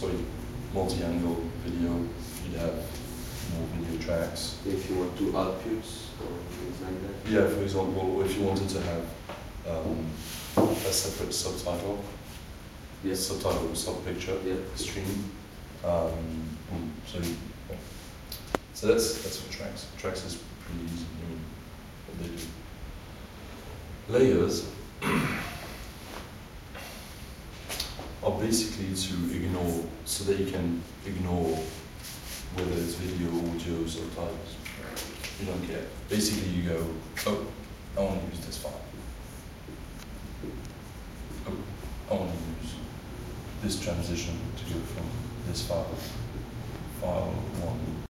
multi-angle video, you'd have more video tracks. If you want to outputs or things like that? Yeah, for example, if you wanted to have a separate subtitle, Yes. subtitle, sub-picture, Yeah. stream. So that's for tracks. Tracks is pretty easy. I mean, what they do. Layers are basically to ignore, so that you can ignore whether it's video, audio, subtitles. You don't care. Basically, you go, oh, I want to use this file. Oh, I want to use this transition to go from this file 1